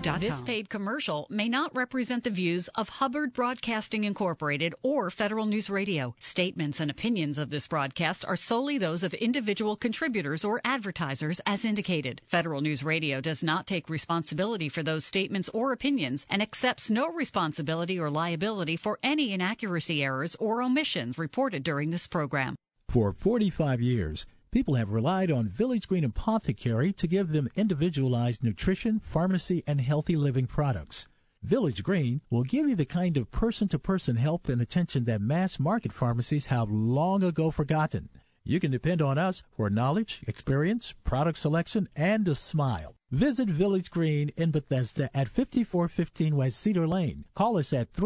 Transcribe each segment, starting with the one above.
VillageGreen.com. This paid commercial may not represent the views of Hubbard Broadcasting Incorporated or Federal News Radio. Statements and opinions of this broadcast are solely those of individual contributors or advertisers as indicated. Federal News Radio does not take responsibility for those statements or opinions and accepts no responsibility or liability for any inaccuracy, errors, or omissions reported during this program. For 45 years, people have relied on Village Green Apothecary to give them individualized nutrition, pharmacy, and healthy living products. Village Green will give you the kind of person-to-person help and attention that mass-market pharmacies have long ago forgotten. You can depend on us for knowledge, experience, product selection, and a smile. Visit Village Green in Bethesda at 5415 West Cedar Lane. Call us at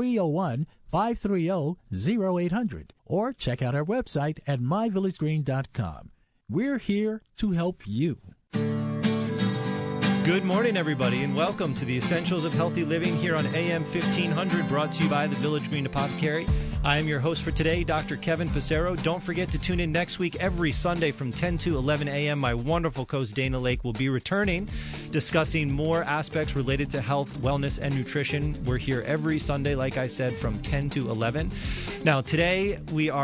301-530-0800 or check out our website at myvillagegreen.com. We're here to help you. Good morning, everybody, and welcome to the Essentials of Healthy Living here on AM 1500, brought to you by the Village Green Apothecary. I am your host for today, Dr. Kevin Passero. Don't forget to tune in next week every Sunday from 10 to 11 a.m. My wonderful co-host Dana Lake will be returning, discussing more aspects related to health, wellness, and nutrition. We're here every Sunday, like I said, from 10 to 11. Now, today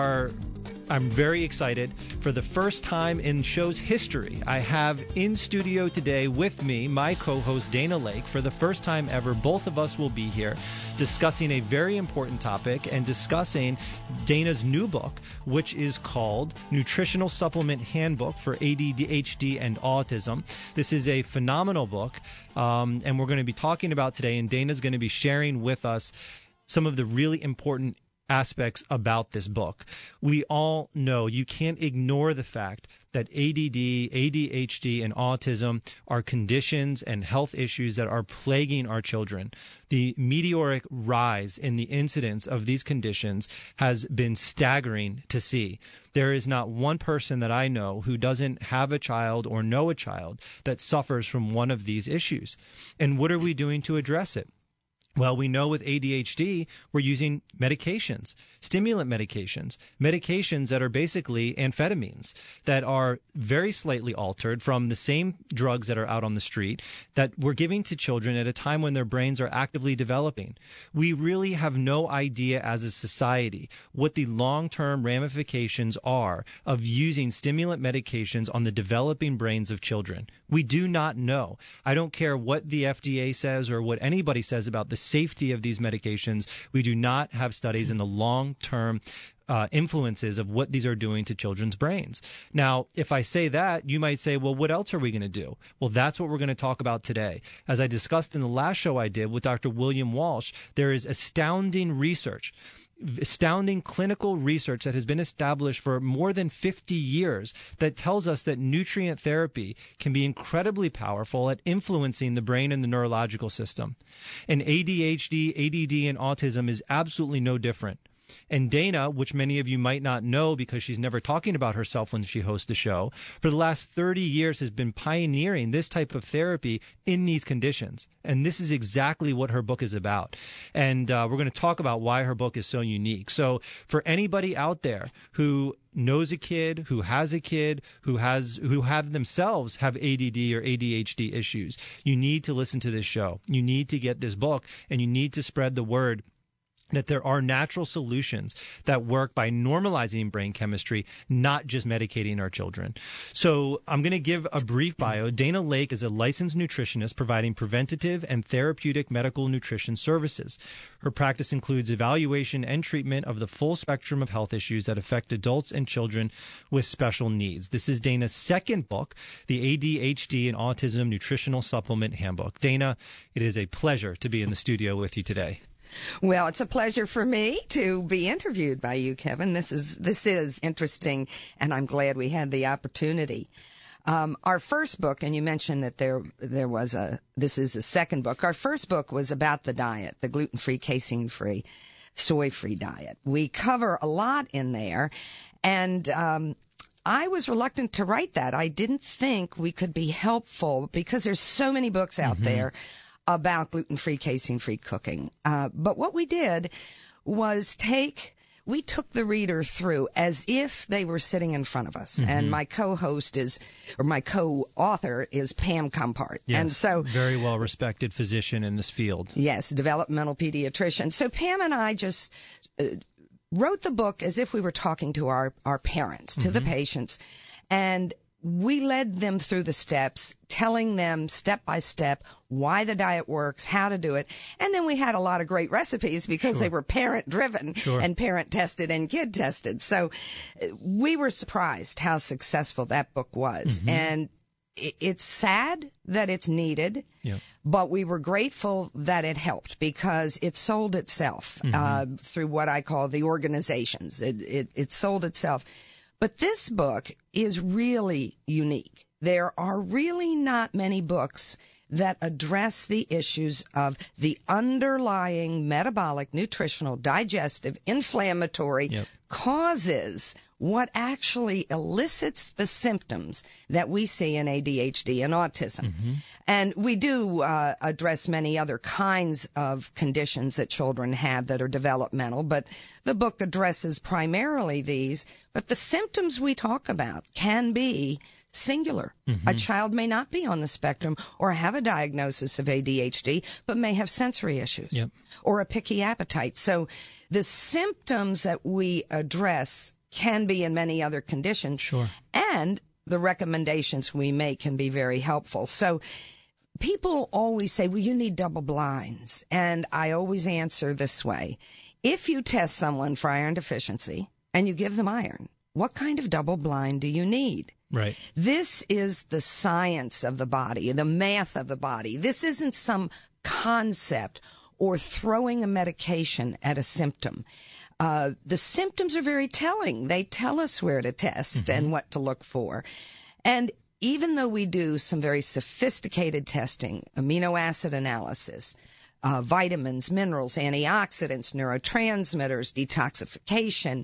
I'm very excited. For the first time in show's history, I have in studio today with me my co-host Dana Lake. For the first time ever, both of us will be here discussing a very important topic and discussing Dana's new book, which is called Nutritional Supplement Handbook for ADHD and Autism. This is a phenomenal book, and we're going to be talking about today, and Dana's going to be sharing with us some of the really important aspects about this book. We all know you can't ignore the fact that ADD, ADHD, and autism are conditions and health issues that are plaguing our children. The meteoric rise in the incidence of these conditions has been staggering to see. There is not one person that I know who doesn't have a child or know a child that suffers from one of these issues. And what are we doing to address it? Well, we know with ADHD, we're using medications, stimulant medications that are basically amphetamines that are very slightly altered from the same drugs that are out on the street that we're giving to children at a time when their brains are actively developing. We really have no idea as a society what the long-term ramifications are of using stimulant medications on the developing brains of children. We do not know. I don't care what the FDA says or what anybody says about the safety of these medications. We do not have studies in the long-term influences of what these are doing to children's brains. Now, if I say that, you might say, well, what else are we going to do? Well, that's what we're going to talk about today. As I discussed in the last show I did with Dr. William Walsh, there is astounding clinical research that has been established for more than 50 years that tells us that nutrient therapy can be incredibly powerful at influencing the brain and the neurological system. And ADHD, ADD, and autism is absolutely no different. And Dana, which many of you might not know because she's never talking about herself when she hosts the show, for the last 30 years has been pioneering this type of therapy in these conditions. And this is exactly what her book is about. And we're going to talk about why her book is so unique. So for anybody out there who knows a kid, who has a kid, who have themselves have ADD or ADHD issues, you need to listen to this show. You need to get this book, and you need to spread the word that there are natural solutions that work by normalizing brain chemistry, not just medicating our children. So I'm going to give a brief bio. Dana Lake is a licensed nutritionist providing preventative and therapeutic medical nutrition services. Her practice includes evaluation and treatment of the full spectrum of health issues that affect adults and children with special needs. This is Dana's second book, the ADHD and Autism Nutritional Supplement Handbook. Dana, it is a pleasure to be in the studio with you today. Well, it's a pleasure for me to be interviewed by you, Kevin. This is interesting, and I'm glad we had the opportunity. Our first book, and you mentioned that this is a second book. Our first book was about the diet, the gluten-free, casein-free, soy-free diet. We cover a lot in there, and I was reluctant to write that. I didn't think we could be helpful because there's so many books out there about gluten-free, casein-free cooking. But what we did was we took the reader through as if they were sitting in front of us. And my my co-author is Pam Compart. Yes, and so very well respected physician in this field. Yes, developmental pediatrician. So Pam and I just wrote the book as if we were talking to our parents, to the patients. And we led them through the steps, telling them step by step why the diet works, how to do it. And then we had a lot of great recipes because they were parent driven and parent tested and kid tested. So we were surprised how successful that book was. And it's sad that it's needed, but we were grateful that it helped because it sold itself through what I call the organizations. It sold itself. But this book is really unique. There are really not many books that address the issues of the underlying metabolic, nutritional, digestive, inflammatory causes, what actually elicits the symptoms that we see in ADHD and autism. And we do address many other kinds of conditions that children have that are developmental, but the book addresses primarily these. But the symptoms we talk about can be singular. A child may not be on the spectrum or have a diagnosis of ADHD, but may have sensory issues or a picky appetite. So the symptoms that we address can be in many other conditions. And the recommendations we make can be very helpful. So people always say, well, you need double blinds. And I always answer this way. If you test someone for iron deficiency and you give them iron, what kind of double blind do you need? Right. This is the science of the body, the math of the body. This isn't some concept or throwing a medication at a symptom. The symptoms are very telling. They tell us where to test and what to look for. And even though we do some very sophisticated testing, amino acid analysis, vitamins, minerals, antioxidants, neurotransmitters, detoxification,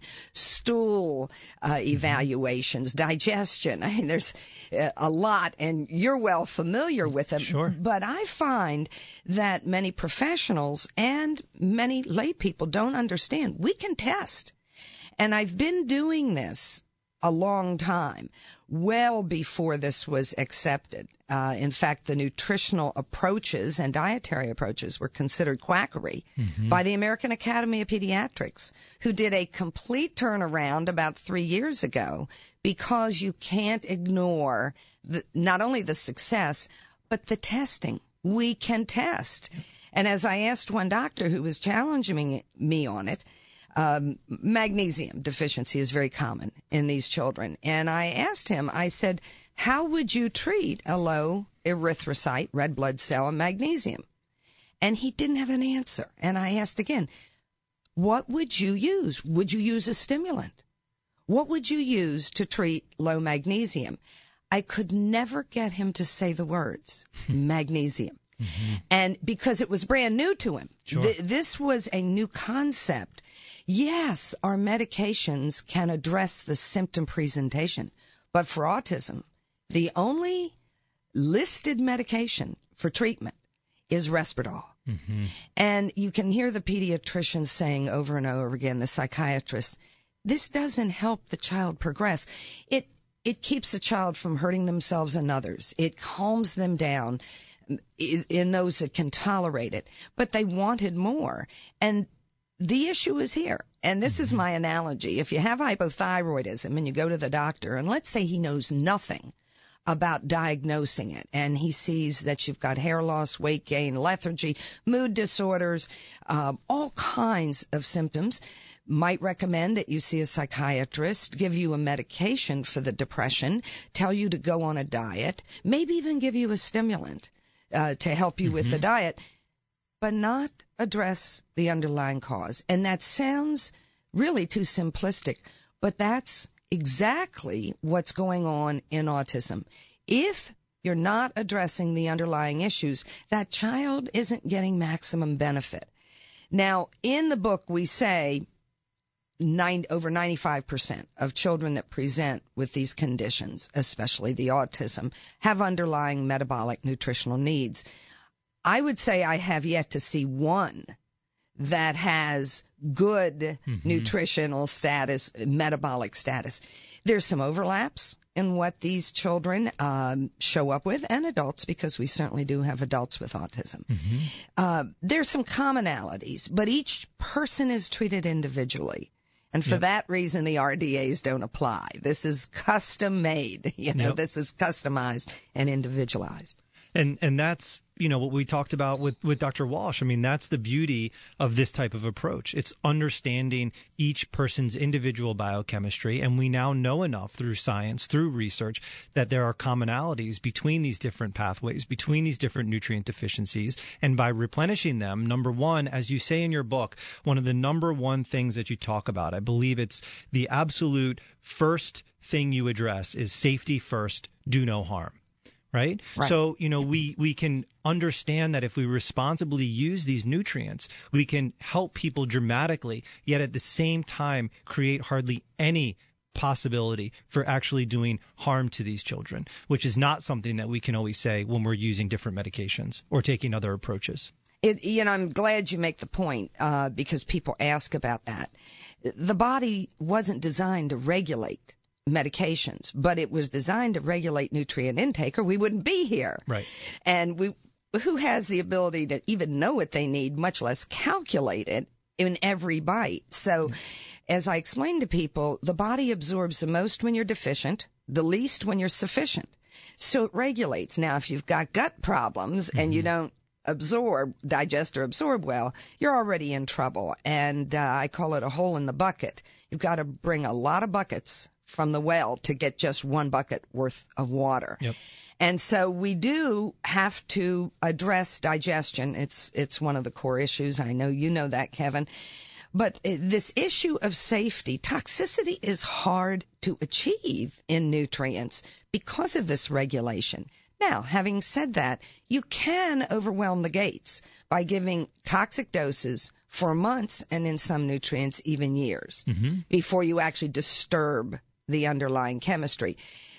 stool evaluations, digestion. I mean, there's a lot, and you're well familiar with them. But I find that many professionals and many lay people don't understand. We can test. And I've been doing this a long time, well before this was accepted. In fact, the nutritional approaches and dietary approaches were considered quackery by the American Academy of Pediatrics, who did a complete turnaround about 3 years ago because you can't ignore not only the success, but the testing. We can test. And as I asked one doctor who was challenging me on it, magnesium deficiency is very common in these children. And I asked him, I said, how would you treat a low erythrocyte, red blood cell, and magnesium? And he didn't have an answer. And I asked again, what would you use? Would you use a stimulant? What would you use to treat low magnesium? I could never get him to say the words magnesium. And because it was brand new to him, this was a new concept. Yes, our medications can address the symptom presentation, but for autism, the only listed medication for treatment is Risperdal. And you can hear the pediatricians saying over and over again, the psychiatrists, this doesn't help the child progress. It keeps the child from hurting themselves and others. It calms them down in those that can tolerate it, but they wanted more. And the issue is here. And this is my analogy. If you have hypothyroidism and you go to the doctor, and let's say he knows nothing about diagnosing it, and he sees that you've got hair loss, weight gain, lethargy, mood disorders, all kinds of symptoms, might recommend that you see a psychiatrist, give you a medication for the depression, tell you to go on a diet, maybe even give you a stimulant to help you with the diet, but not address the underlying cause. And that sounds really too simplistic, but that's exactly what's going on in autism. If you're not addressing the underlying issues, that child isn't getting maximum benefit. Now, in the book, we say over 95% of children that present with these conditions, especially the autism, have underlying metabolic nutritional needs. I would say I have yet to see one that has good nutritional status, metabolic status. There's some overlaps in what these children show up with, and adults, because we certainly do have adults with autism. There's some commonalities, but each person is treated individually. And for that reason, the RDAs don't apply. This is custom made. This is customized and individualized. And that's, what we talked about with Dr. Walsh. I mean, that's the beauty of this type of approach. It's understanding each person's individual biochemistry. And we now know enough through science, through research, that there are commonalities between these different pathways, between these different nutrient deficiencies. And by replenishing them, number one, as you say in your book, one of the number one things that you talk about, I believe it's the absolute first thing you address is safety first, do no harm. Right? So, we can understand that if we responsibly use these nutrients, we can help people dramatically, yet at the same time create hardly any possibility for actually doing harm to these children, which is not something that we can always say when we're using different medications or taking other approaches. I'm glad you make the point because people ask about that. The body wasn't designed to regulate medications, but it was designed to regulate nutrient intake or we wouldn't be here. Right. And who has the ability to even know what they need, much less calculate it in every bite? So as I explain to people, the body absorbs the most when you're deficient, the least when you're sufficient. So it regulates. Now, if you've got gut problems and you don't digest or absorb well, you're already in trouble. And I call it a hole in the bucket. You've got to bring a lot of buckets from the well to get just one bucket worth of water. Yep. And so we do have to address digestion. It's one of the core issues. I know you know that, Kevin. But this issue of safety, toxicity is hard to achieve in nutrients because of this regulation. Now, having said that, you can overwhelm the gates by giving toxic doses for months and in some nutrients even years before you actually disturb the underlying chemistry.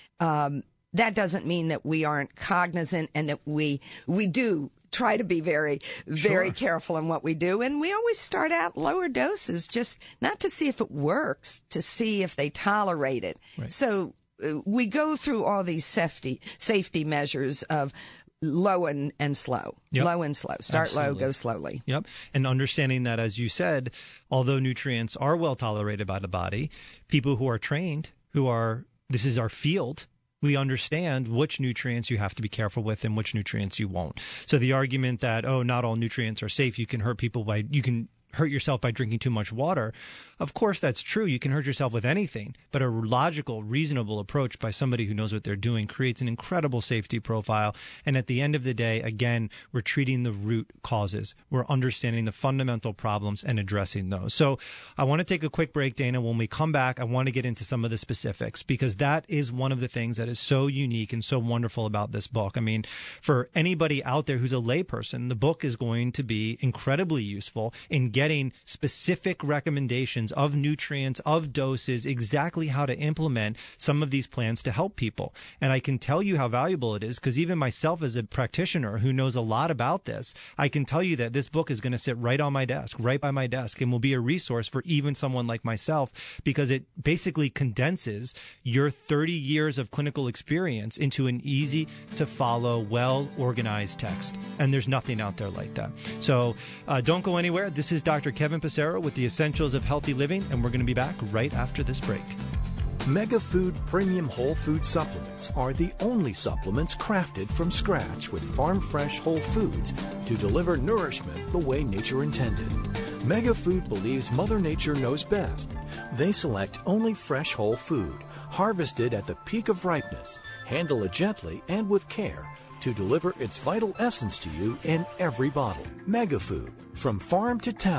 That doesn't mean that we aren't cognizant and that we do try to be very, very careful in what we do. And we always start out lower doses, just not to see if it works, to see if they tolerate it. Right. So we go through all these safety measures of low and slow, low and slow. Start Absolutely. Low, go slowly. Yep. And understanding that, as you said, although nutrients are well tolerated by the body, people who are trained, this is our field, we understand which nutrients you have to be careful with and which nutrients you won't. So the argument that, not all nutrients are safe, you can hurt yourself by drinking too much water. Of course, that's true. You can hurt yourself with anything, but a logical, reasonable approach by somebody who knows what they're doing creates an incredible safety profile. And at the end of the day, again, we're treating the root causes. We're understanding the fundamental problems and addressing those. So I want to take a quick break, Dana. When we come back, I want to get into some of the specifics because that is one of the things that is so unique and so wonderful about this book. I mean, for anybody out there who's a layperson, the book is going to be incredibly useful in getting specific recommendations of nutrients, of doses, exactly how to implement some of these plans to help people. And I can tell you how valuable it is because even myself as a practitioner who knows a lot about this, I can tell you that this book is going to sit right on my desk, right by my desk, and will be a resource for even someone like myself because it basically condenses your 30 years of clinical experience into an easy to follow, well-organized text. And there's nothing out there like that. So don't go anywhere. This is Dr. Kevin Passero with the Essentials of Healthy Living, and we're going to be back right after this break. Megafood Premium Whole Food Supplements are the only supplements crafted from scratch with farm-fresh whole foods to deliver nourishment the way nature intended. Megafood believes Mother Nature knows best. They select only fresh whole food, harvested at the peak of ripeness, handle it gently and with care to deliver its vital essence to you in every bottle. Megafood, from farm to tablet.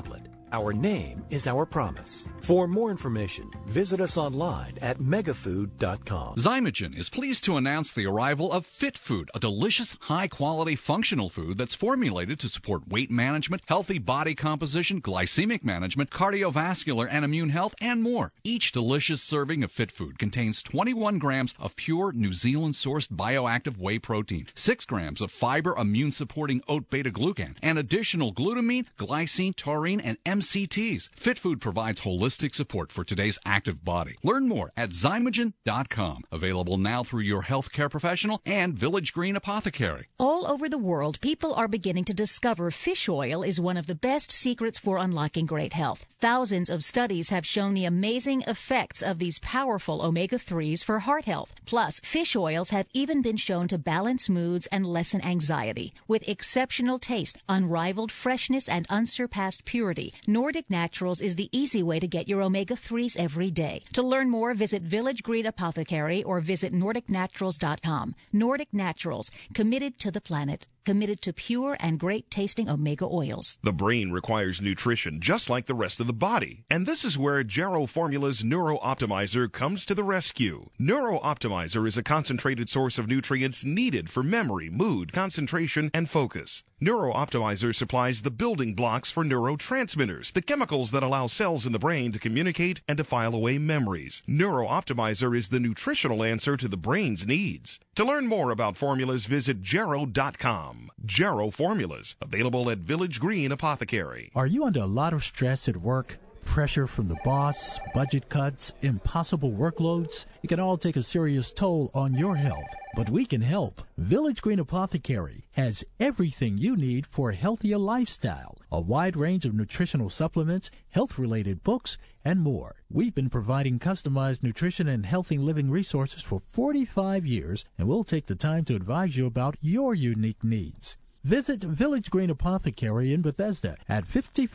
Our name is our promise. For more information, visit us online at megafood.com. Zymogen is pleased to announce the arrival of Fit Food, a delicious, high-quality, functional food that's formulated to support weight management, healthy body composition, glycemic management, cardiovascular and immune health, and more. Each delicious serving of Fit Food contains 21 grams of pure New Zealand-sourced bioactive whey protein, 6 grams of fiber immune-supporting oat beta-glucan, and additional glutamine, glycine, taurine, and MCTs. Fit Food provides holistic support for today's active body. Learn more at Zymogen.com. Available now through your healthcare professional and Village Green Apothecary. All over the world, people are beginning to discover fish oil is one of the best secrets for unlocking great health. Thousands of studies have shown the amazing effects of these powerful omega-3s for heart health. Plus, fish oils have even been shown to balance moods and lessen anxiety. With exceptional taste, unrivaled freshness, and unsurpassed purity, Nordic Naturals is the easy way to get your omega-3s every day. To learn more, visit Village Green Apothecary or visit NordicNaturals.com. Nordic Naturals, committed to the planet, committed to pure and great-tasting omega oils. The brain requires nutrition just like the rest of the body, and this is where Jarrow Formula's Neuro Optimizer comes to the rescue. Neuro Optimizer is a concentrated source of nutrients needed for memory, mood, concentration, and focus. Neuro Optimizer supplies the building blocks for neurotransmitters, the chemicals that allow cells in the brain to communicate and to file away memories. Neuro Optimizer is the nutritional answer to the brain's needs. To learn more about formulas, visit Jarrow.com. Jarrow Formulas, available at Village Green Apothecary. Are you under a lot of stress at work? Pressure from the boss, budget cuts, impossible workloads? It can all take a serious toll on your health. But we can help. Village Green Apothecary has everything you need for a healthier lifestyle. A wide range of nutritional supplements, health-related books, and more. We've been providing customized nutrition and healthy living resources for 45 years, and we'll take the time to advise you about your unique needs. Visit Village Green Apothecary in Bethesda at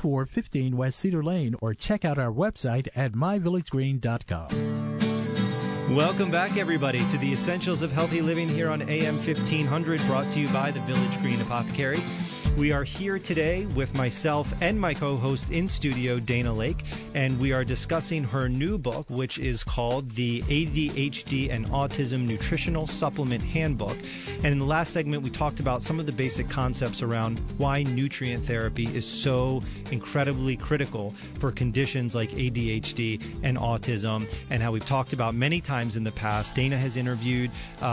5415 West Cedar Lane or check out our website at myvillagegreen.com. Welcome back, everybody, to the Essentials of Healthy Living here on AM 1500, brought to you by the Village Green Apothecary. We are here today with myself and my co-host in studio, Dana Lake, and we are discussing her new book, which is called the ADHD and Autism Nutritional Supplement Handbook. And in the last segment, we talked about some of the basic concepts around why nutrient therapy is so incredibly critical for conditions like ADHD and autism, and how we've talked about many times in the past. Dana has interviewed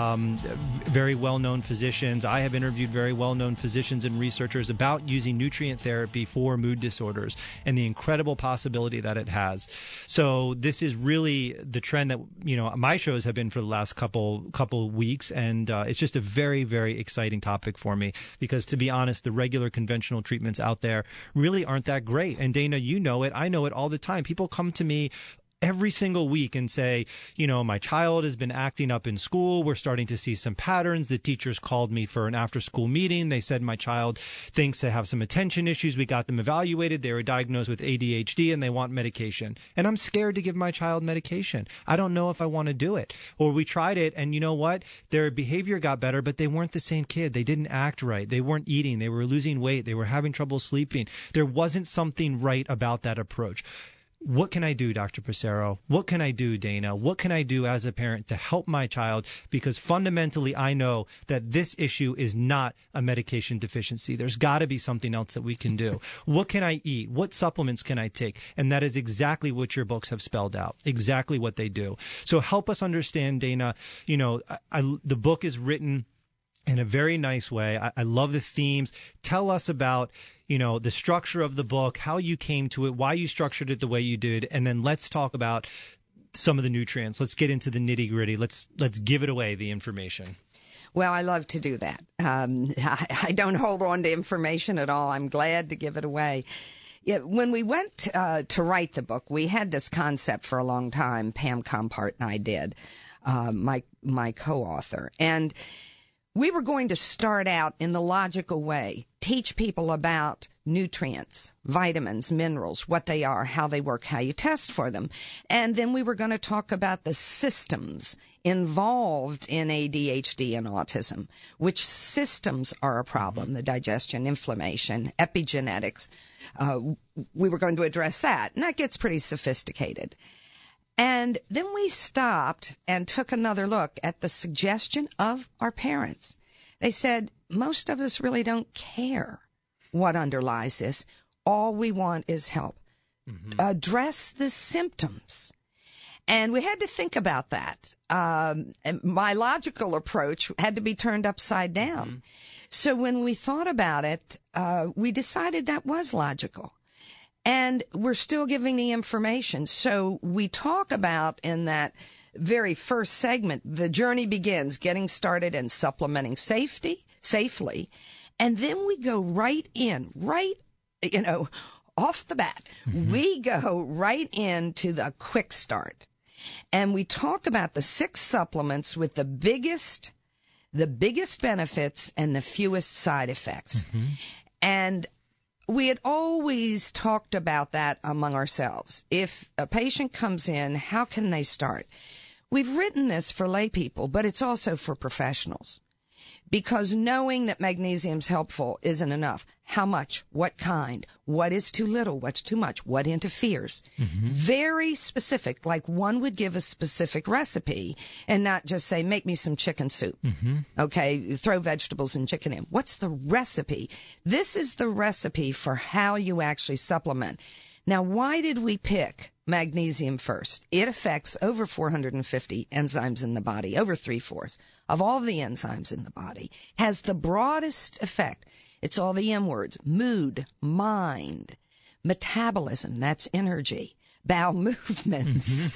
very well-known physicians. I have interviewed very well-known physicians and researchers about using nutrient therapy for mood disorders and the incredible possibility that it has. So this is really the trend that, you know, my shows have been for the last couple weeks, and it's just a very, very exciting topic for me because, to be honest, the regular conventional treatments out there really aren't that great. And Dana, you know it. I know it all the time. People come to me every single week and say, you know, my child has been acting up in school. We're starting to see some patterns. The teachers called me for an after-school meeting. They said my child thinks they have some attention issues. We got them evaluated. They were diagnosed with ADHD and they want medication. And I'm scared to give my child medication. I don't know if I want to do it. Or we tried it and you know what? Their behavior got better, but they weren't the same kid. They didn't act right. They weren't eating. They were losing weight. They were having trouble sleeping. There wasn't something right about that approach. What can I do, Dr. Passero? What can I do, Dana? What can I do as a parent to help my child? Because fundamentally, I know that this issue is not a medication deficiency. There's got to be something else that we can do. What can I eat? What supplements can I take? And that is exactly what your books have spelled out, exactly what they do. So help us understand, Dana. You know, the book is written in a very nice way. I love the themes. Tell us about, you know, the structure of the book, how you came to it, why you structured it the way you did, and then let's talk about some of the nutrients. Let's get into the nitty-gritty. Let's give it away, the information. Well, I love to do that. I don't hold on to information at all. I'm glad to give it away. Yeah, when we went to write the book, we had this concept for a long time. Pam Compart and I did, my co-author. And we were going to start out in the logical way, teach people about nutrients, vitamins, minerals, what they are, how they work, how you test for them. And then we were going to talk about the systems involved in ADHD and autism, which systems are a problem, the digestion, inflammation, epigenetics. We were going to address that, and that gets pretty sophisticated. And then we stopped and took another look at the suggestion of our parents. They said, most of us really don't care what underlies this. All we want is help. Address the symptoms. And we had to think about that. And my logical approach had to be turned upside down. So when we thought about it, we decided that was logical. And we're still giving the information. So we talk about in that very first segment, the journey begins, getting started and supplementing safely. And then we go off the bat, we go right into the quick start. And we talk about the 6 supplements with the biggest benefits and the fewest side effects. And we had always talked about that among ourselves. If a patient comes in, how can they start? We've written this for lay people, but it's also for professionals. Because knowing that magnesium's helpful isn't enough. How much? What kind? What is too little? What's too much? What interferes? Very specific, like one would give a specific recipe and not just say, make me some chicken soup. Okay, throw vegetables and chicken in. What's the recipe? This is the recipe for how you actually supplement. Now, why did we pick magnesium first? It affects over 450 enzymes in the body, over 3/4 of all the enzymes in the body, has the broadest effect. It's all the M words: mood, mind, metabolism, that's energy, bowel movements.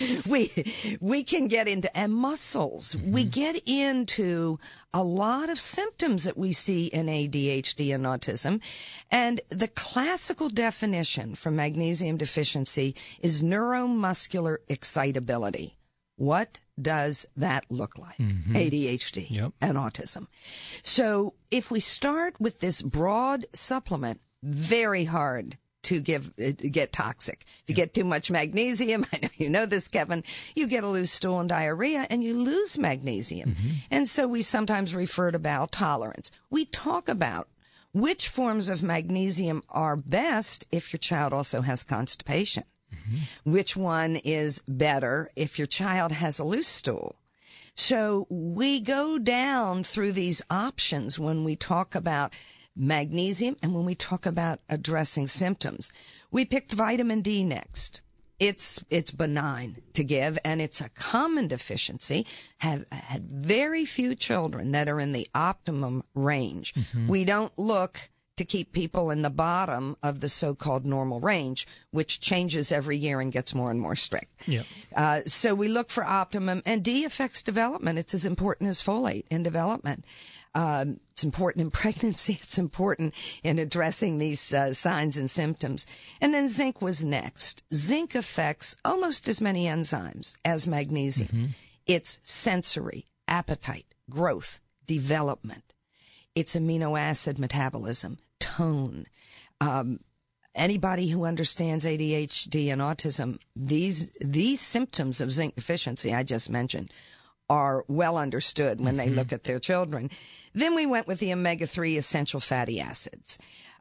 We can get into, and muscles. We get into a lot of symptoms that we see in ADHD and autism. And the classical definition for magnesium deficiency is neuromuscular excitability. What does that look like? ADHD and autism. So if we start with this broad supplement, very hard to get toxic. If you get too much magnesium, I know you know this, Kevin, you get a loose stool and diarrhea and you lose magnesium. And so we sometimes refer to bowel tolerance. We talk about which forms of magnesium are best if your child also has constipation. Which one is better if your child has a loose stool? So we go down through these options when we talk about magnesium and when we talk about addressing symptoms. We picked vitamin D next. It's benign to give, and it's a common deficiency. Have had very few children that are in the optimum range. We don't look to keep people in the bottom of the so-called normal range, which changes every year and gets more and more strict. So we look for optimum, and D affects development. It's as important as folate in development. It's important in pregnancy. It's important in addressing these signs and symptoms. And then zinc was next. Zinc affects almost as many enzymes as magnesium. It's sensory, appetite, growth, development. It's amino acid metabolism, tone. Anybody who understands ADHD and autism, these symptoms of zinc deficiency I just mentioned are well understood when they look at their children. Then we went with the omega-3 essential fatty acids.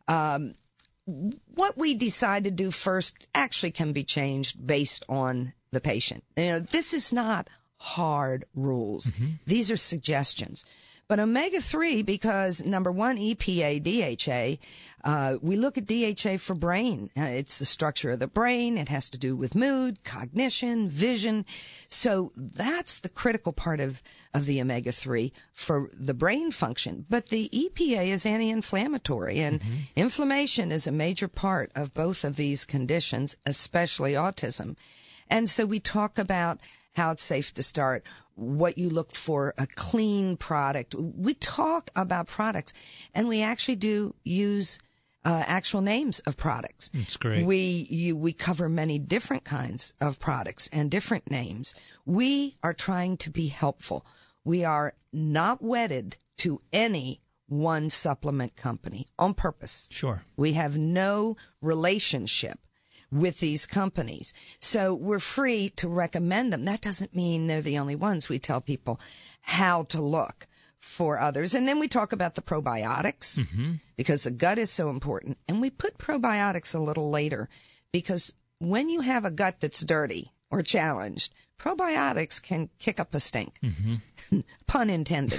What we decide to do first actually can be changed based on the patient. This is not hard rules. These are suggestions. But omega-3, because number one, EPA, DHA, we look at DHA for brain. It's the structure of the brain. It has to do with mood, cognition, vision. So that's the critical part of the omega-3 for the brain function. But the EPA is anti-inflammatory, and inflammation is a major part of both of these conditions, especially autism. And so we talk about how it's safe to start, what you look for, a clean product. We talk about products, and we actually do use actual names of products. That's great. We cover many different kinds of products and different names. We are trying to be helpful. We are not wedded to any one supplement company on purpose. Sure. We have no relationship with these companies. So we're free to recommend them. That doesn't mean they're the only ones. We tell people how to look for others. And then we talk about the probiotics because the gut is so important. And we put probiotics a little later because when you have a gut that's dirty or challenged, probiotics can kick up a stink, pun intended.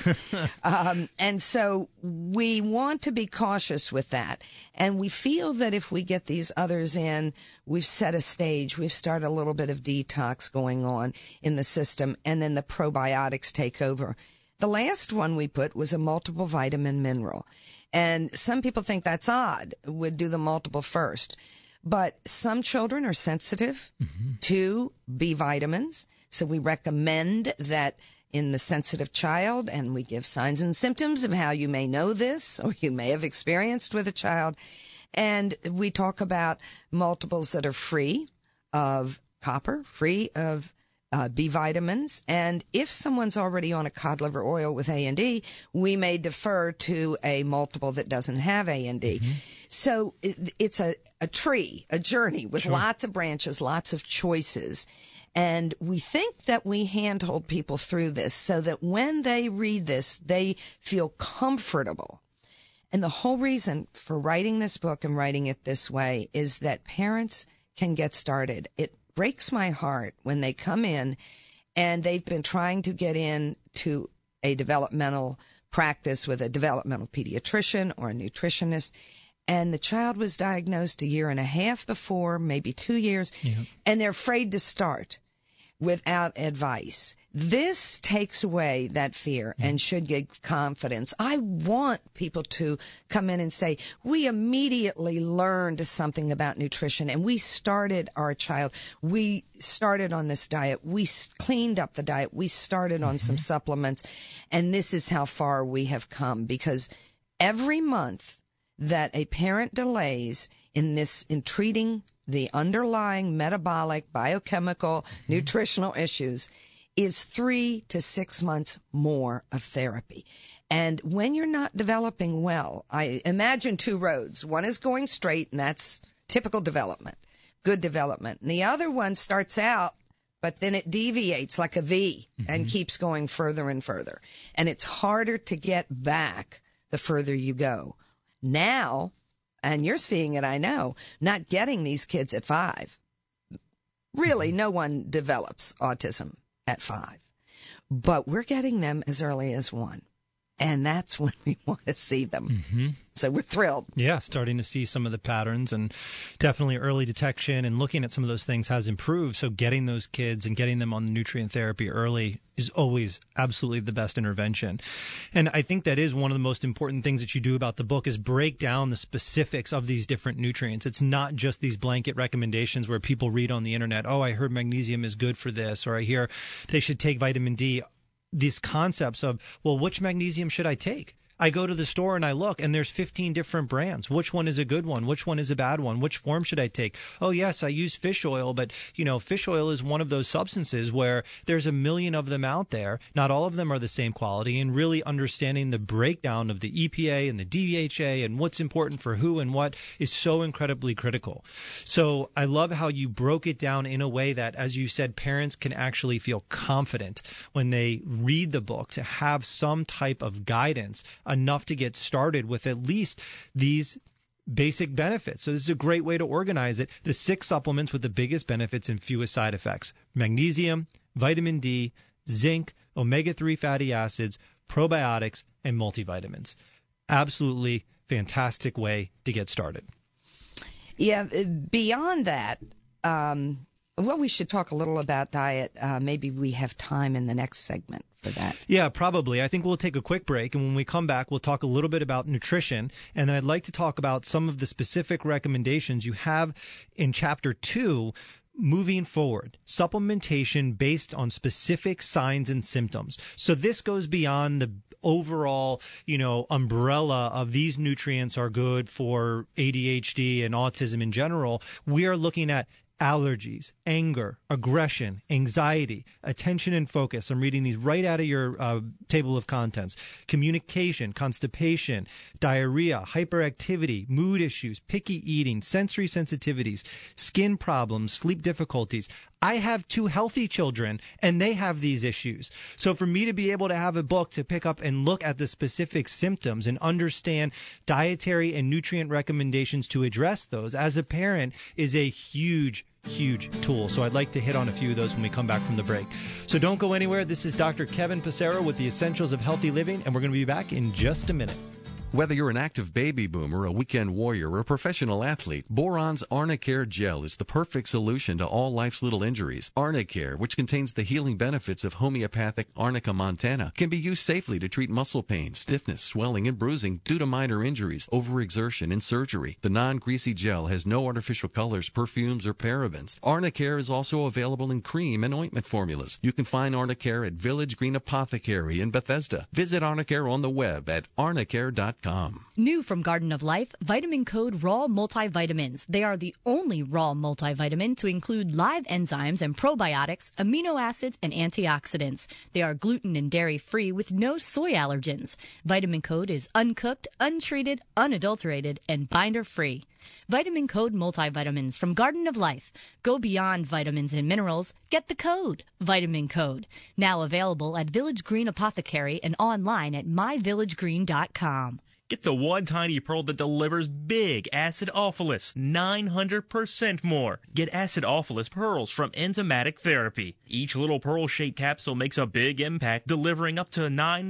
And so we want to be cautious with that. And we feel that if we get these others in, we've set a stage, we've started a little bit of detox going on in the system, and then the probiotics take over. The last one we put was a multiple vitamin mineral. And some people think that's odd, would do the multiple first. But some children are sensitive to B vitamins. So we recommend that in the sensitive child, and we give signs and symptoms of how you may know this or you may have experienced with a child. And we talk about multiples that are free of copper, free of B vitamins. And if someone's already on a cod liver oil with A&D, we may defer to a multiple that doesn't have A&D. So it's a tree, a journey with lots of branches, lots of choices. And we think that we handhold people through this so that when they read this, they feel comfortable. And the whole reason for writing this book and writing it this way is that parents can get started. It breaks my heart when they come in and they've been trying to get into a developmental practice with a developmental pediatrician or a nutritionist, and the child was diagnosed 1.5 years before, maybe 2 years, and they're afraid to start without advice. This takes away that fear and should give confidence. I want people to come in and say, we immediately learned something about nutrition and we started our child. We started on this diet. We cleaned up the diet. We started on some supplements. And this is how far we have come, because every month that a parent delays in treating the underlying metabolic, biochemical, nutritional issues is 3 to 6 months more of therapy. And when you're not developing well, I imagine 2 roads. One is going straight, and that's typical development, good development. And the other one starts out, but then it deviates like a V and keeps going further and further. And it's harder to get back the further you go. Now, and you're seeing it, I know, not getting these kids at 5. Really, no one develops autism at 5. But we're getting them as early as 1. And that's when we want to see them. So we're thrilled. Yeah, starting to see some of the patterns, and definitely early detection and looking at some of those things has improved. So getting those kids and getting them on the nutrient therapy early is always absolutely the best intervention. And I think that is one of the most important things that you do about the book is break down the specifics of these different nutrients. It's not just these blanket recommendations where people read on the internet, oh, I heard magnesium is good for this, or I hear they should take vitamin D. These concepts of, well, which magnesium should I take? I go to the store and I look, and there's 15 different brands. Which one is a good one? Which one is a bad one? Which form should I take? Oh, yes, I use fish oil, but, fish oil is one of those substances where there's a million of them out there. Not all of them are the same quality, and really understanding the breakdown of the EPA and the DHA and what's important for who and what is so incredibly critical. So I love how you broke it down in a way that, as you said, parents can actually feel confident when they read the book to have some type of guidance enough to get started with at least these basic benefits. So this is a great way to organize it. The 6 supplements with the biggest benefits and fewest side effects: magnesium, vitamin D, zinc, omega-3 fatty acids, probiotics, and multivitamins. Absolutely fantastic way to get started. Yeah, beyond that, well, we should talk a little about diet. Maybe we have time in the next segment for that. Yeah, probably. I think we'll take a quick break, and when we come back, we'll talk a little bit about nutrition, and then I'd like to talk about some of the specific recommendations you have in Chapter 2 moving forward, supplementation based on specific signs and symptoms. So this goes beyond the overall, umbrella of these nutrients are good for ADHD and autism in general. We are looking at allergies, anger, aggression, anxiety, attention and focus. I'm reading these right out of your table of contents. Communication, constipation, diarrhea, hyperactivity, mood issues, picky eating, sensory sensitivities, skin problems, sleep difficulties. I have 2 healthy children, and they have these issues. So for me to be able to have a book to pick up and look at the specific symptoms and understand dietary and nutrient recommendations to address those as a parent is a huge tool. So I'd like to hit on a few of those when we come back from the break. So don't go anywhere. This is Dr. Kevin Passero with the Essentials of Healthy Living, and we're going to be back in just a minute. Whether you're an active baby boomer, a weekend warrior, or a professional athlete, Boron's Arnicare Gel is the perfect solution to all life's little injuries. Arnicare, which contains the healing benefits of homeopathic Arnica montana, can be used safely to treat muscle pain, stiffness, swelling, and bruising due to minor injuries, overexertion, and surgery. The non-greasy gel has no artificial colors, perfumes, or parabens. Arnicare is also available in cream and ointment formulas. You can find Arnicare at Village Green Apothecary in Bethesda. Visit Arnicare on the web at arnicare.com. New from Garden of Life, Vitamin Code Raw Multivitamins. They are the only raw multivitamin to include live enzymes and probiotics, amino acids, and antioxidants. They are gluten and dairy free with no soy allergens. Vitamin Code is uncooked, untreated, unadulterated, and binder free. Vitamin Code Multivitamins from Garden of Life. Go beyond vitamins and minerals. Get the code. Vitamin Code. Now available at Village Green Apothecary and online at myvillagegreen.com. Get the one tiny pearl that delivers big acidophilus, 900% more. Get acidophilus pearls from Enzymatic Therapy. Each little pearl-shaped capsule makes a big impact, delivering up to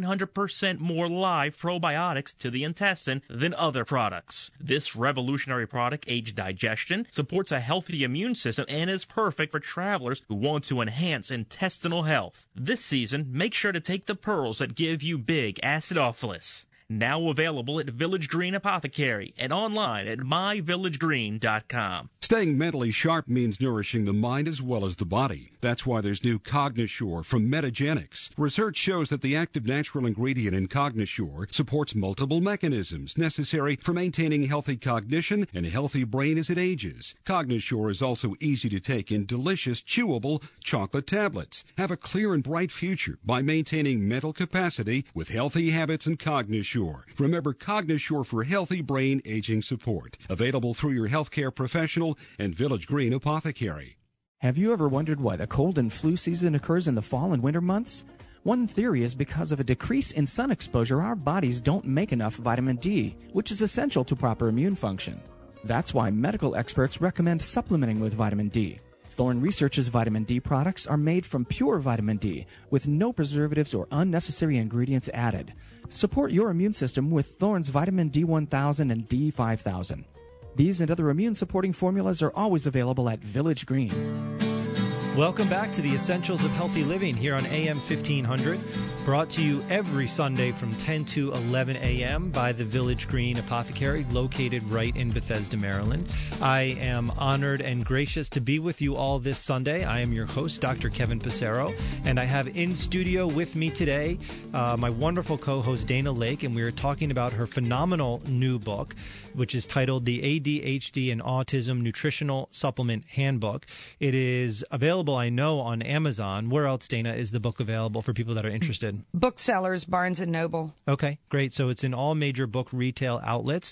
900% more live probiotics to the intestine than other products. This revolutionary product aids digestion, supports a healthy immune system, and is perfect for travelers who want to enhance intestinal health. This season, make sure to take the pearls that give you big acidophilus. Now available at Village Green Apothecary and online at myvillagegreen.com. Staying mentally sharp means nourishing the mind as well as the body. That's why there's new Cognisure from Metagenics. Research shows that the active natural ingredient in Cognisure supports multiple mechanisms necessary for maintaining healthy cognition and a healthy brain as it ages. Cognisure is also easy to take in delicious, chewable chocolate tablets. Have a clear and bright future by maintaining mental capacity with healthy habits and Cognisure. Remember Cognisure for healthy brain aging support. Available through your healthcare professional and Village Green Apothecary. Have you ever wondered why the cold and flu season occurs in the fall and winter months? One theory is because of a decrease in sun exposure, our bodies don't make enough vitamin D, which is essential to proper immune function. That's why medical experts recommend supplementing with vitamin D. Thorne Research's vitamin D products are made from pure vitamin D with no preservatives or unnecessary ingredients added. Support your immune system with Thorne's vitamin D1000 and D5000. These and other immune-supporting formulas are always available at Village Green. Welcome back to the Essentials of Healthy Living here on AM 1500, brought to you every Sunday from 10 to 11 a.m. by the Village Green Apothecary, located right in Bethesda, Maryland. I am honored and gracious to be with you all this Sunday. I am your host, Dr. Kevin Passero, and I have in studio with me today my wonderful co-host, Dana Lake, and we are talking about her phenomenal new book, which is titled The ADHD and Autism Nutritional Supplement Handbook. It is available, I know, on Amazon. Where else, Dana, is the book available for people that are interested? Booksellers, Barnes & Noble. Okay, great. So it's in all major book retail outlets.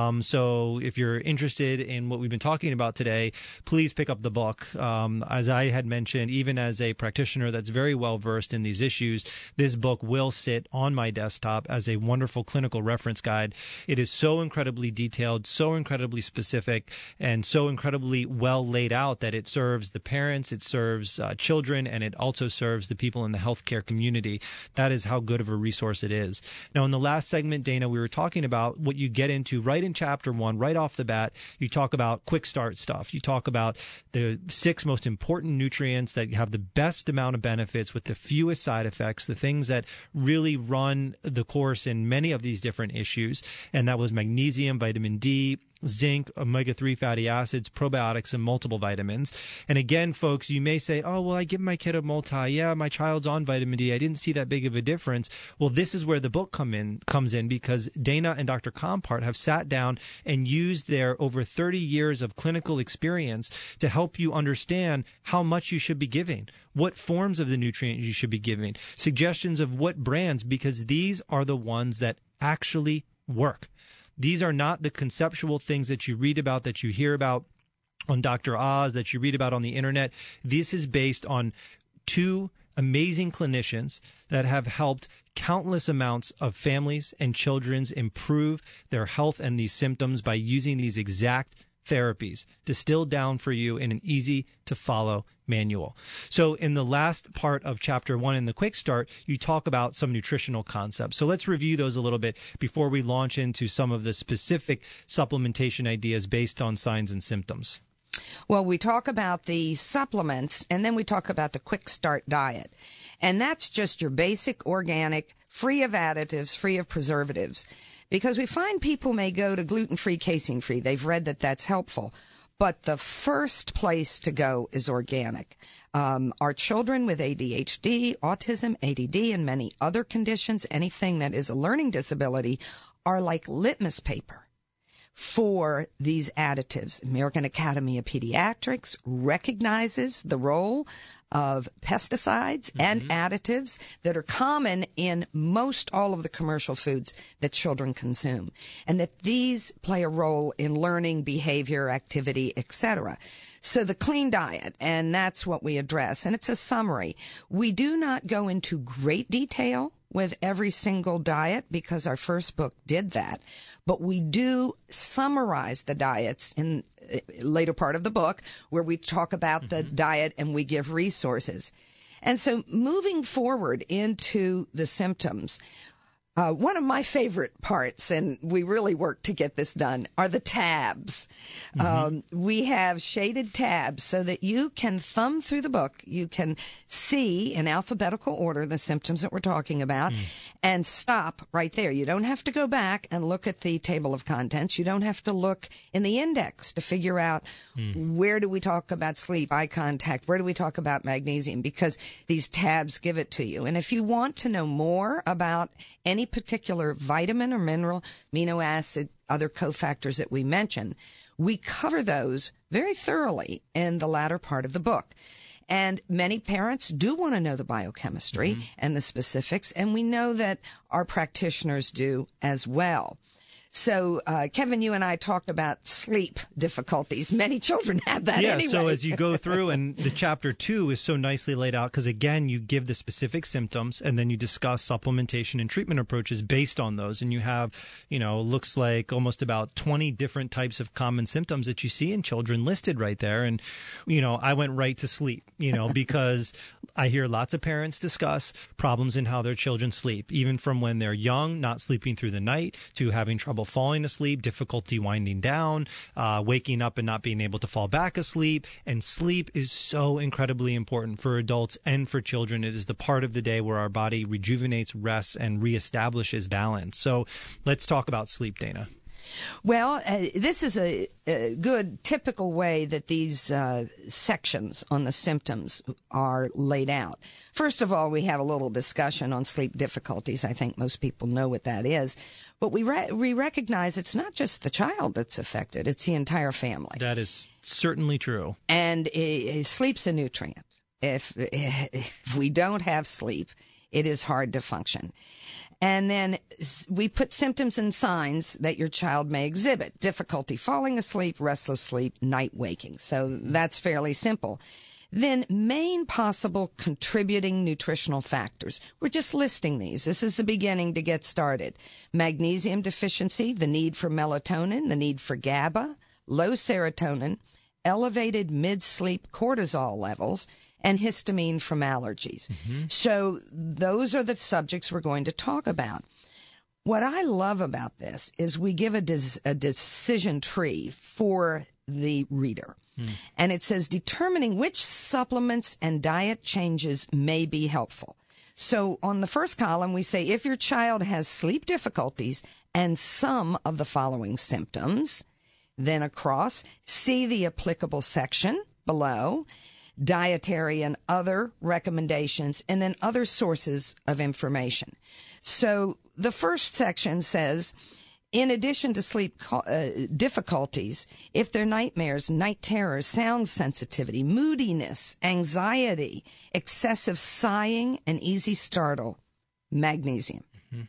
So if you're interested in what we've been talking about today, please pick up the book. As I had mentioned, even as a practitioner that's very well versed in these issues, this book will sit on my desktop as a wonderful clinical reference guide. It is so incredibly detailed, so incredibly specific, and so incredibly well laid out that it serves the parents, it serves children, and it also serves the people in the healthcare community. That is how good of a resource it is. Now, in the last segment, Dana, we were talking about what you get into right in Chapter 1, right off the bat. You talk about quick start stuff. You talk about the 6 most important nutrients that have the best amount of benefits with the fewest side effects, the things that really run the course in many of these different issues. And that was magnesium, vitamin D, zinc, omega-3 fatty acids, probiotics, and multiple vitamins. And again, folks, you may say, oh, well, I give my kid a multi. Yeah, my child's on vitamin D. I didn't see that big of a difference. Well, this is where the book comes in because Dana and Dr. Compart have sat down and used their over 30 years of clinical experience to help you understand how much you should be giving, what forms of the nutrients you should be giving, suggestions of what brands, because these are the ones that actually work. These are not the conceptual things that you read about, that you hear about on Dr. Oz, that you read about on the internet. This is based on two amazing clinicians that have helped countless amounts of families and children improve their health and these symptoms by using these exact therapies distilled down for you in an easy to follow manual. So in the last part of chapter 1 in the quick start, you talk about some nutritional concepts. So let's review those a little bit before we launch into some of the specific supplementation ideas based on signs and symptoms. Well, we talk about the supplements, and then we talk about the quick start diet. And that's just your basic organic, free of additives, free of preservatives. Because we find people may go to gluten-free, casein-free. They've read that that's helpful. But the first place to go is organic. Our children with ADHD, autism, ADD, and many other conditions, anything that is a learning disability, are like litmus paper for these additives. American Academy of Pediatrics recognizes the role of pesticides and additives that are common in most all of the commercial foods that children consume, and that these play a role in learning, behavior, activity, etc. So the clean diet, and that's what we address, and it's a summary. We do not go into great detail with every single diet because our first book did that, but we do summarize the diets in later part of the book where we talk about the diet and we give resources. And so moving forward into the symptoms, one of my favorite parts, and we really work to get this done, are the tabs. We have shaded tabs so that you can thumb through the book. You can see in alphabetical order the symptoms that we're talking about and stop right there. You don't have to go back and look at the table of contents. You don't have to look in the index to figure out where do we talk about sleep, eye contact, where do we talk about magnesium, because these tabs give it to you. And if you want to know more about any particular vitamin or mineral, amino acid, other cofactors that we mention, we cover those very thoroughly in the latter part of the book. And many parents do want to know the biochemistry and the specifics, and we know that our practitioners do as well. So, Kevin, you and I talked about sleep difficulties. Many children have that anyway. So as you go through, and the chapter 2 is so nicely laid out because, again, you give the specific symptoms and then you discuss supplementation and treatment approaches based on those. And you have, looks like almost about 20 different types of common symptoms that you see in children listed right there. And, I went right to sleep, because I hear lots of parents discuss problems in how their children sleep, even from when they're young, not sleeping through the night, to having trouble falling asleep, difficulty winding down, waking up and not being able to fall back asleep. And sleep is so incredibly important for adults and for children. It is the part of the day where our body rejuvenates, rests, and reestablishes balance. So let's talk about sleep, Dana. Well, this is a good typical way that these sections on the symptoms are laid out. First of all, we have a little discussion on sleep difficulties. I think most people know what that is. But we recognize it's not just the child that's affected. It's the entire family. That is certainly true. And sleep's a nutrient. If we don't have sleep, it is hard to function. And then we put symptoms and signs that your child may exhibit: difficulty falling asleep, restless sleep, night waking. So that's fairly simple. Then main possible contributing nutritional factors. We're just listing these. This is the beginning to get started. Magnesium deficiency, the need for melatonin, the need for GABA, low serotonin, elevated mid-sleep cortisol levels, and histamine from allergies. So those are the subjects we're going to talk about. What I love about this is we give a decision tree for the reader. And it says determining which supplements and diet changes may be helpful. So on the first column, we say if your child has sleep difficulties and some of the following symptoms, then across. See the applicable section below, dietary and other recommendations, and then other sources of information. So the first section says, in addition to sleep difficulties, if they're nightmares, night terrors, sound sensitivity, moodiness, anxiety, excessive sighing, and easy startle, magnesium.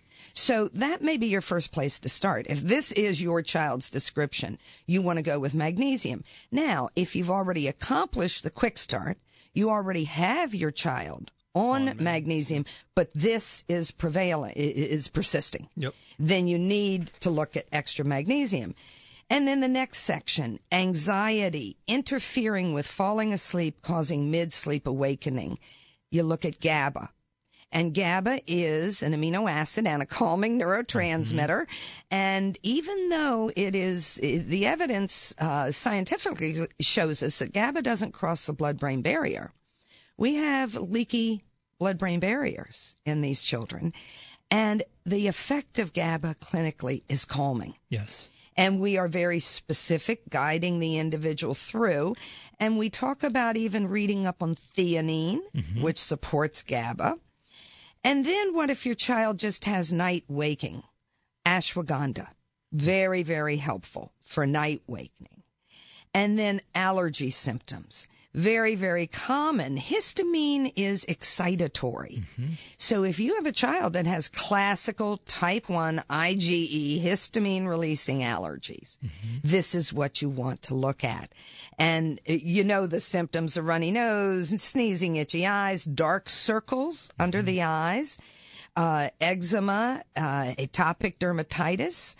So that may be your first place to start. If this is your child's description, you want to go with magnesium. Now, if you've already accomplished the quick start, you already have your child on magnesium, but this is persisting. Yep. Then you need to look at extra magnesium. And then the next section, anxiety, interfering with falling asleep, causing mid-sleep awakening. You look at GABA. And GABA is an amino acid and a calming neurotransmitter. And even though it is, the evidence scientifically shows us that GABA doesn't cross the blood-brain barrier, we have leaky blood-brain barriers in these children. And the effect of GABA clinically is calming. Yes. And we are very specific, guiding the individual through. And we talk about even reading up on theanine, which supports GABA. And then what if your child just has night waking? Ashwagandha, very, very helpful for night wakening. And then allergy symptoms, very, very common. Histamine is excitatory. So if you have a child that has classical type 1 IgE histamine-releasing allergies, this is what you want to look at. And you know the symptoms of runny nose, sneezing, itchy eyes, dark circles under the eyes, eczema, atopic dermatitis,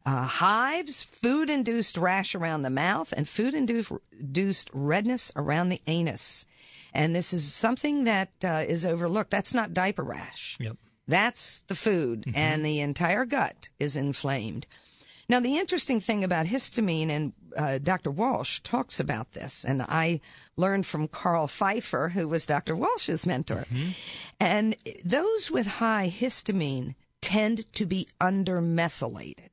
hives, food-induced rash around the mouth, and food-induced redness around the anus. And this is something that is overlooked. That's not diaper rash. Yep. That's the food, and the entire gut is inflamed. Now, the interesting thing about histamine, and Dr. Walsh talks about this, and I learned from Carl Pfeiffer, who was Dr. Walsh's mentor. And those with high histamine tend to be undermethylated.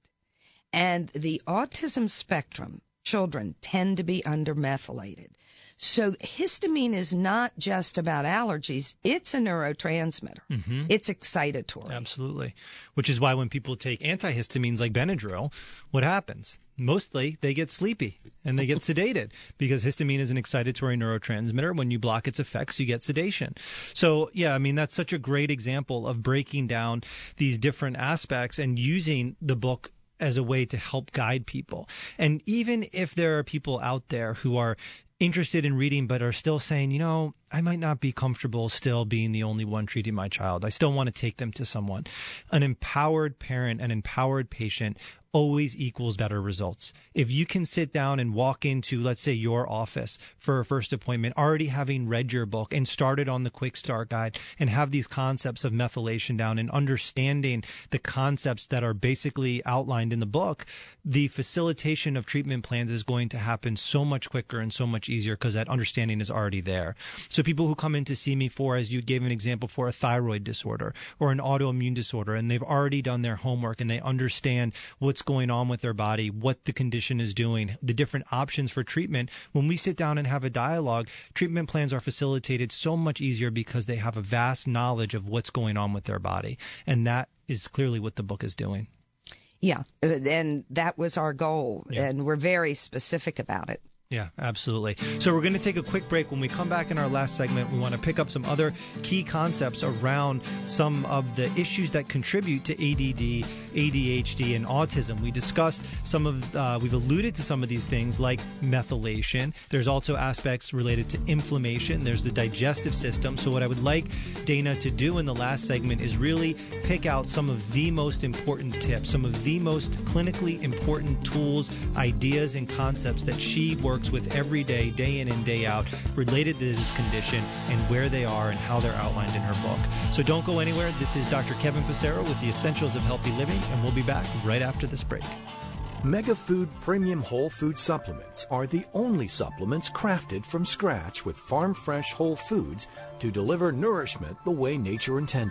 And the autism spectrum children tend to be undermethylated. So histamine is not just about allergies. It's a neurotransmitter. It's excitatory. Absolutely. Which is why when people take antihistamines like Benadryl, what happens? Mostly they get sleepy and they get sedated because histamine is an excitatory neurotransmitter. When you block its effects, you get sedation. So, yeah, I mean, that's such a great example of breaking down these different aspects and using the book as a way to help guide people. And even if there are people out there who are interested in reading but are still saying, you know, I might not be comfortable still being the only one treating my child. I still want to take them to someone. An empowered parent, an empowered patient always equals better results. If you can sit down and walk into, let's say, your office for a first appointment, already having read your book and started on the Quick Start Guide and have these concepts of methylation down and understanding the concepts that are basically outlined in the book, the facilitation of treatment plans is going to happen so much quicker and so much easier because that understanding is already there. So people who come in to see me for, as you gave an example, for a thyroid disorder or an autoimmune disorder, and they've already done their homework and they understand what's going on with their body, what the condition is doing, the different options for treatment. When we sit down and have a dialogue, treatment plans are facilitated so much easier because they have a vast knowledge of what's going on with their body. And that is clearly what the book is doing. Yeah, and that was our goal, and we're very specific about it. Yeah, absolutely. So we're going to take a quick break. When we come back in our last segment, we want to pick up some other key concepts around some of the issues that contribute to ADD, ADHD, and autism. We discussed some of, we've alluded to some of these things like methylation. There's also aspects related to inflammation. There's the digestive system. So what I would like Dana to do in the last segment is really pick out some of the most important tips, some of the most clinically important tools, ideas, and concepts that she works with every day, day in and day out, related to this condition and where they are and how they're outlined in her book. So don't go anywhere. This is Dr. Kevin Passero with the Essentials of Healthy Living, and we'll be back right after this break. MegaFood Premium Whole Food Supplements are the only supplements crafted from scratch with farm-fresh whole foods to deliver nourishment the way nature intended.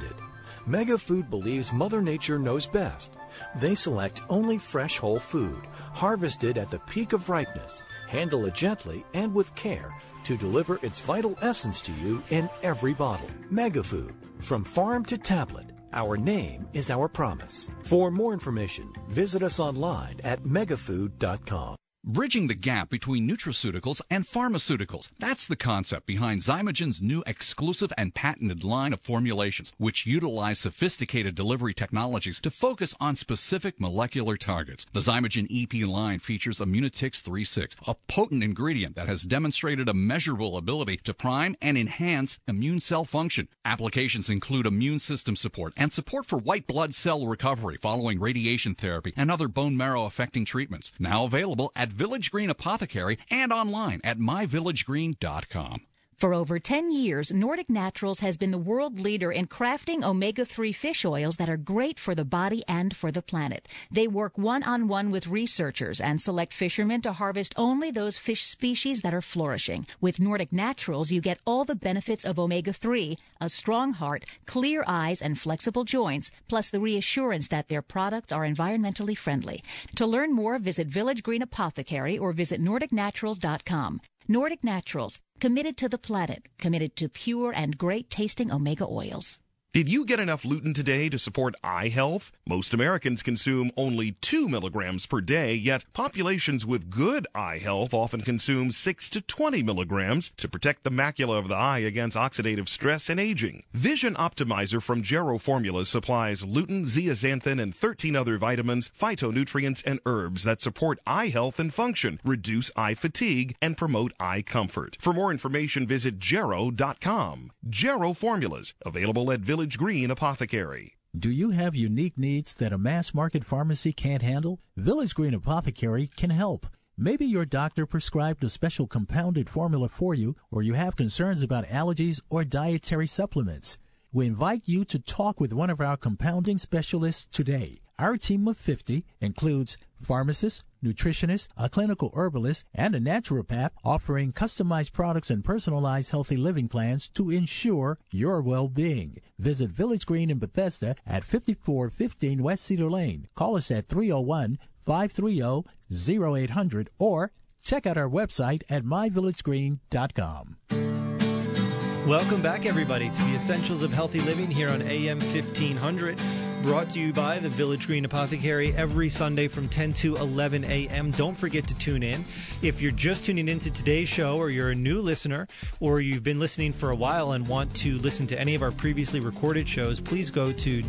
MegaFood believes Mother Nature knows best. They select only fresh whole food, harvested at the peak of ripeness, handle it gently and with care to deliver its vital essence to you in every bottle. MegaFood, from farm to tablet. Our name is our promise. For more information, visit us online at megafood.com. Bridging the gap between nutraceuticals and pharmaceuticals. That's the concept behind Zymogen's new exclusive and patented line of formulations, which utilize sophisticated delivery technologies to focus on specific molecular targets. The Zymogen EP line features Immunotix 3.6, a potent ingredient that has demonstrated a measurable ability to prime and enhance immune cell function. Applications include immune system support and support for white blood cell recovery following radiation therapy and other bone marrow affecting treatments. Now available at Village Green Apothecary and online at myvillagegreen.com. For over 10 years, Nordic Naturals has been the world leader in crafting omega-3 fish oils that are great for the body and for the planet. They work one-on-one with researchers and select fishermen to harvest only those fish species that are flourishing. With Nordic Naturals, you get all the benefits of omega-3, a strong heart, clear eyes, and flexible joints, plus the reassurance that their products are environmentally friendly. To learn more, visit Village Green Apothecary or visit NordicNaturals.com. Nordic Naturals, committed to the planet, committed to pure and great-tasting omega oils. Did you get enough lutein today to support eye health? Most Americans consume only 2 milligrams per day, yet populations with good eye health often consume 6 to 20 milligrams to protect the macula of the eye against oxidative stress and aging. Vision Optimizer from Gero Formulas supplies lutein, zeaxanthin, and 13 other vitamins, phytonutrients, and herbs that support eye health and function, reduce eye fatigue, and promote eye comfort. For more information, visit Gero.com. Gero Formulas, available at Village Green Apothecary. Do you have unique needs that a mass market pharmacy can't handle? Village Green Apothecary can help. Maybe your doctor prescribed a special compounded formula for you, or you have concerns about allergies or dietary supplements. We invite you to talk with one of our compounding specialists today. Our team of 50 includes pharmacists, nutritionists, a clinical herbalist, and a naturopath offering customized products and personalized healthy living plans to ensure your well-being. Visit Village Green in Bethesda at 5415 West Cedar Lane. Call us at 301-530-0800 or check out our website at myvillagegreen.com. Welcome back, everybody, to the Essentials of Healthy Living here on AM 1500. Brought to you by the Village Green Apothecary every Sunday from 10 to 11 a.m. Don't forget to tune in. If you're just tuning into today's show, or you're a new listener, or you've been listening for a while and want to listen to any of our previously recorded shows, please go to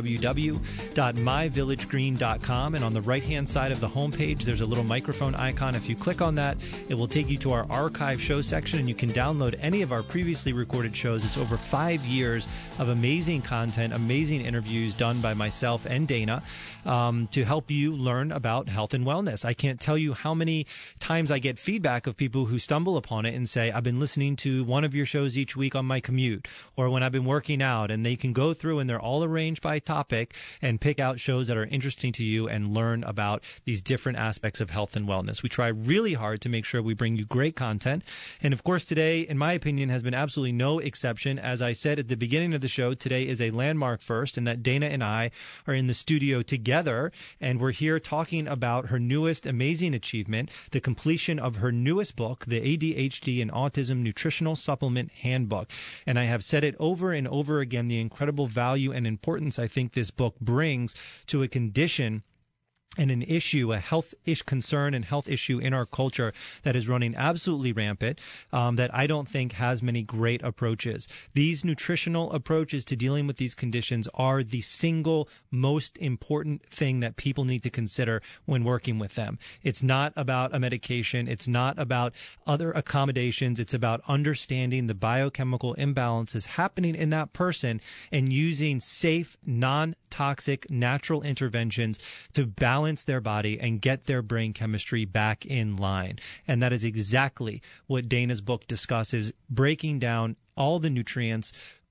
www.myvillagegreen.com, and on the right-hand side of the homepage, there's a little microphone icon. If you click on that, it will take you to our archive show section, and you can download any of our previously recorded shows. It's over 5 years of amazing content, amazing interviews done by myself and Dana to help you learn about health and wellness. I can't tell you how many times I get feedback of people who stumble upon it and say, I've been listening to one of your shows each week on my commute, or when I've been working out, and they can go through and they're all arranged by topic and pick out shows that are interesting to you and learn about these different aspects of health and wellness. We try really hard to make sure we bring you great content. And of course, today, in my opinion, has been absolutely no exception. As I said at the beginning of the show, today is a landmark first, and that Dana and I are in the studio together, and we're here talking about her newest amazing achievement, the completion of her newest book, the ADHD and Autism Nutritional Supplement Handbook. And I have said it over and over again, the incredible value and importance I think this book brings to a condition and an issue, a health concern and health issue in our culture that is running absolutely rampant, that I don't think has many great approaches. These nutritional approaches to dealing with these conditions are the single most important thing that people need to consider when working with them. It's not about a medication. It's not about other accommodations. It's about understanding the biochemical imbalances happening in that person and using safe, non-toxic, natural interventions to balance their body and get their brain chemistry back in line. And that is exactly what Dana's book discusses, breaking down all the nutrients,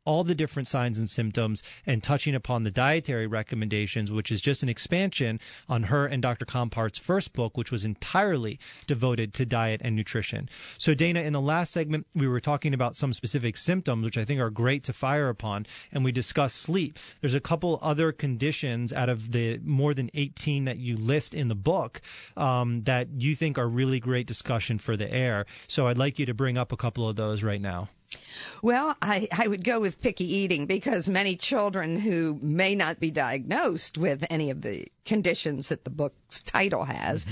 all the different signs and symptoms and touching upon the dietary recommendations, which is just an expansion on her and Dr. Compart's first book, which was entirely devoted to diet and nutrition. So, Dana, in the last segment, we were talking about some specific symptoms, which I think are great to fire upon, and we discussed sleep. There's a couple other conditions out of the more than 18 that you list in the book that you think are really great discussion for the air. So I'd like you to bring up a couple of those right now. Well, I would go with picky eating, because many children who may not be diagnosed with any of the conditions that the book's title has,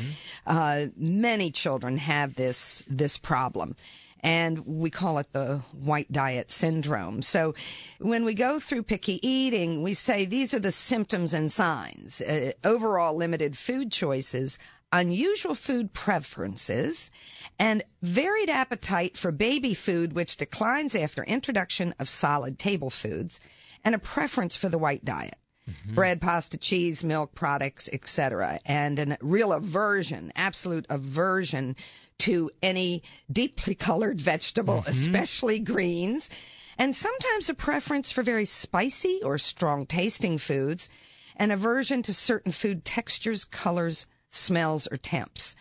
many children have this problem. And we call it the white diet syndrome. So when we go through picky eating, we say these are the symptoms and signs: overall limited food choices, unusual food preferences, and varied appetite for baby food, which declines after introduction of solid table foods, and a preference for the white diet. Bread, pasta, cheese, milk products, etc., and a real aversion, absolute aversion to any deeply colored vegetable, especially greens, and sometimes a preference for very spicy or strong tasting foods, and aversion to certain food textures, colors, smells, or temps.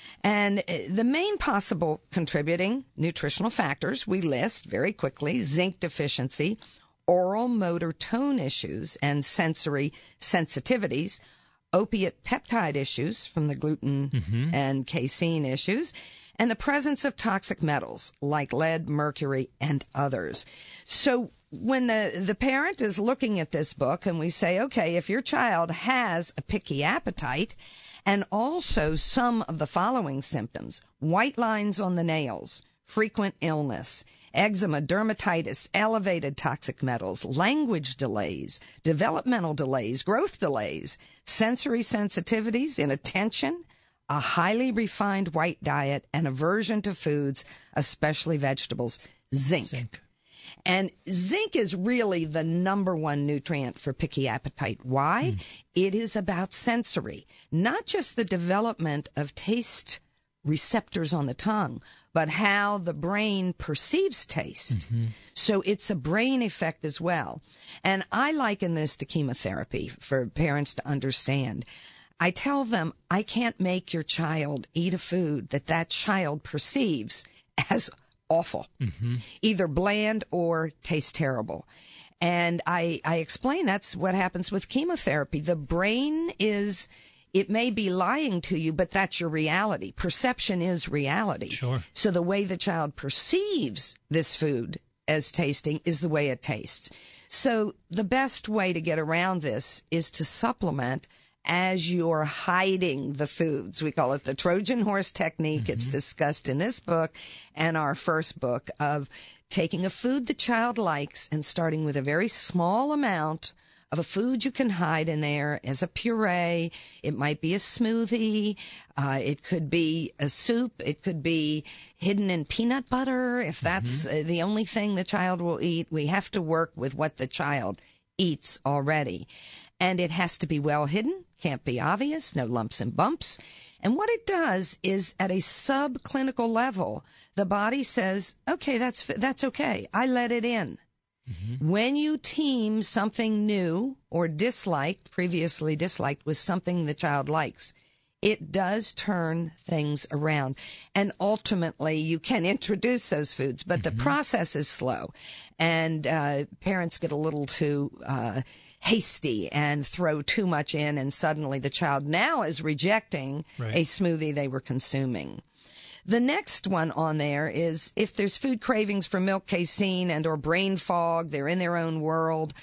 And the main possible contributing nutritional factors we list very quickly: zinc deficiency, oral motor tone issues and sensory sensitivities, opiate peptide issues from the gluten and casein issues, and the presence of toxic metals like lead, mercury, and others. So when the parent is looking at this book and we say, okay, if your child has a picky appetite and also some of the following symptoms: white lines on the nails, frequent illness, eczema, dermatitis, elevated toxic metals, language delays, developmental delays, growth delays, sensory sensitivities, inattention, a highly refined white diet, and aversion to foods, especially vegetables, zinc. And zinc is really the number one nutrient for picky appetite. Why? It is about sensory, not just the development of taste receptors on the tongue, but how the brain perceives taste. So it's a brain effect as well. And I liken this to chemotherapy for parents to understand. I tell them, I can't make your child eat a food that child perceives as awful, either bland or taste terrible. And I explain that's what happens with chemotherapy. The brain it may be lying to you, but that's your reality. Perception is reality. Sure. So the way the child perceives this food as tasting is the way it tastes. So the best way to get around this is to supplement as you're hiding the foods. We call it the Trojan horse technique. It's discussed in this book and our first book, of taking a food the child likes and starting with a very small amount of a food you can hide in there as a puree. It might be a smoothie. It could be a soup. It could be hidden in peanut butter. If that's the only thing the child will eat, we have to work with what the child eats already. And it has to be well hidden, can't be obvious, no lumps and bumps. And what it does is, at a subclinical level, the body says, okay, that's okay. I let it in. When you team something new or previously disliked, with something the child likes, it does turn things around. And ultimately, you can introduce those foods, but the process is slow. And parents get a little too hasty and throw too much in, and suddenly the child now is rejecting a smoothie they were consuming. The next one on there is if there's food cravings for milk, casein, and or brain fog, they're in their own world,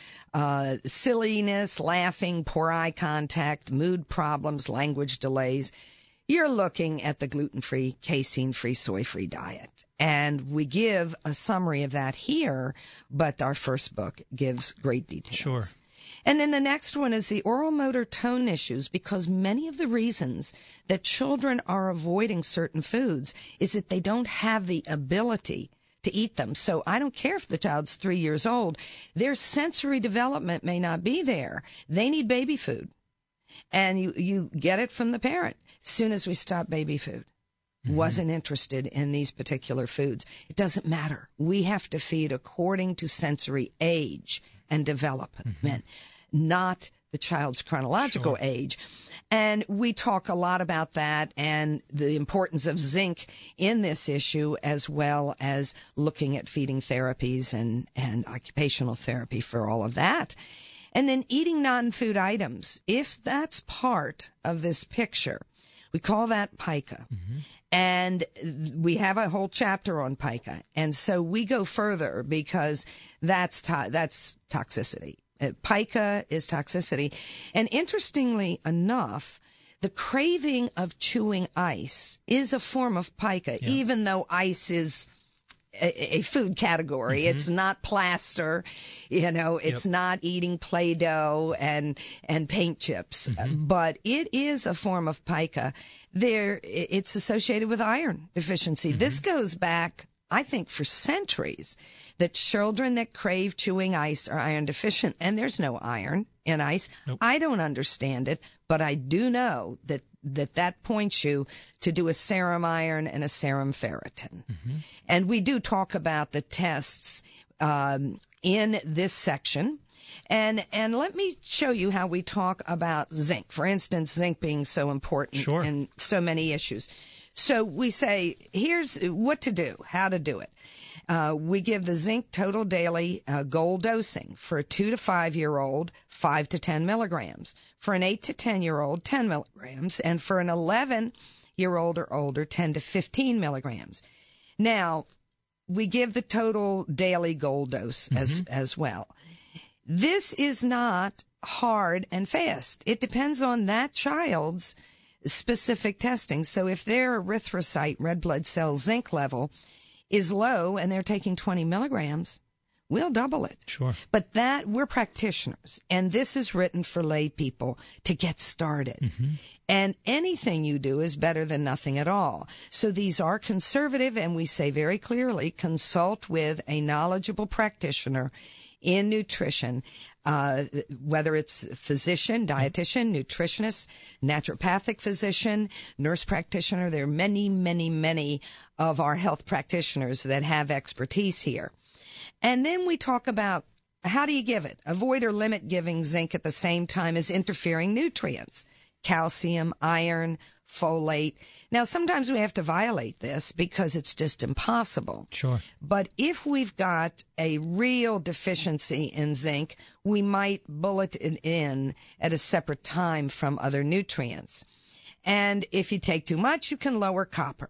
silliness, laughing, poor eye contact, mood problems, language delays, you're looking at the gluten-free, casein-free, soy-free diet. And we give a summary of that here, but our first book gives great details. Sure. And then the next one is the oral motor tone issues, because many of the reasons that children are avoiding certain foods is that they don't have the ability to eat them. So I don't care if the child's 3 years old, their sensory development may not be there. They need baby food. And you get it from the parent as soon as we stop baby food. wasn't interested in these particular foods. It doesn't matter. We have to feed according to sensory age and development, not the child's chronological age. And we talk a lot about that and the importance of zinc in this issue, as well as looking at feeding therapies and occupational therapy for all of that. And then eating non-food items, if that's part of this picture, we call that pica. And we have a whole chapter on pica. And so we go further because that's toxicity. Pica is toxicity. And interestingly enough, the craving of chewing ice is a form of pica, even though ice is a food category. It's not plaster, it's not eating Play-Doh and paint chips, but it is a form of pica. It's associated with iron deficiency. This goes back, I think, for centuries, that children that crave chewing ice are iron deficient, and there's no iron in ice. I don't understand it, but I do know that points you to do a serum iron and a serum ferritin. And we do talk about the tests in this section. And let me show you how we talk about zinc. For instance, zinc being so important in so many issues. So we say, here's what to do, how to do it. We give the zinc total daily goal dosing for a 2 to 5 year old, 5 to 10 milligrams. For an 8 to 10 year old, 10 milligrams. And for an 11 year old or older, 10 to 15 milligrams. Now, we give the total daily goal dose as well. This is not hard and fast. It depends on that child's specific testing. So if their erythrocyte, red blood cell zinc level, is low and they're taking 20 milligrams, we'll double it. But we're practitioners, and this is written for lay people to get started. And anything you do is better than nothing at all. So these are conservative, and we say very clearly, consult with a knowledgeable practitioner in nutrition, whether it's physician, dietitian, nutritionist, naturopathic physician, nurse practitioner. There are many, many, many of our health practitioners that have expertise here. And then we talk about how do you give it? Avoid or limit giving zinc at the same time as interfering nutrients, calcium, iron, folate. Now, sometimes we have to violate this because it's just impossible. But if we've got a real deficiency in zinc, we might bullet it in at a separate time from other nutrients. And if you take too much, you can lower copper.